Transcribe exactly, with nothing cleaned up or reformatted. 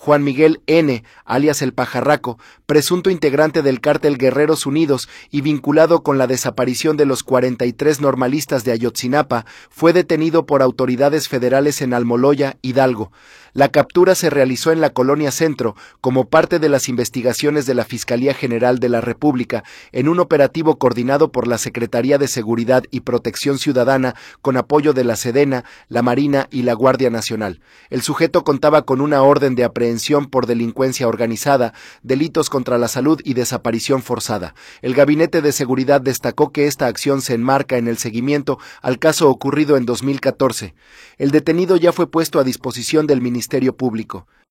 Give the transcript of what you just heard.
Juan Miguel N., alias El Pajarraco, presunto integrante del cártel Guerreros Unidos y vinculado con la desaparición de los cuarenta y tres normalistas de Ayotzinapa, fue detenido por autoridades federales en Almoloya, Hidalgo. La captura se realizó en la Colonia Centro como parte de las investigaciones de la Fiscalía General de la República en un operativo coordinado por la Secretaría de Seguridad y Protección Ciudadana con apoyo de la Sedena, la Marina y la Guardia Nacional. El sujeto contaba con una orden de aprehensión por delincuencia organizada, delitos contra la salud y desaparición forzada. El Gabinete de Seguridad destacó que esta acción se enmarca en el seguimiento al caso ocurrido en dos mil catorce. El detenido ya fue puesto a disposición del Ministerio Público.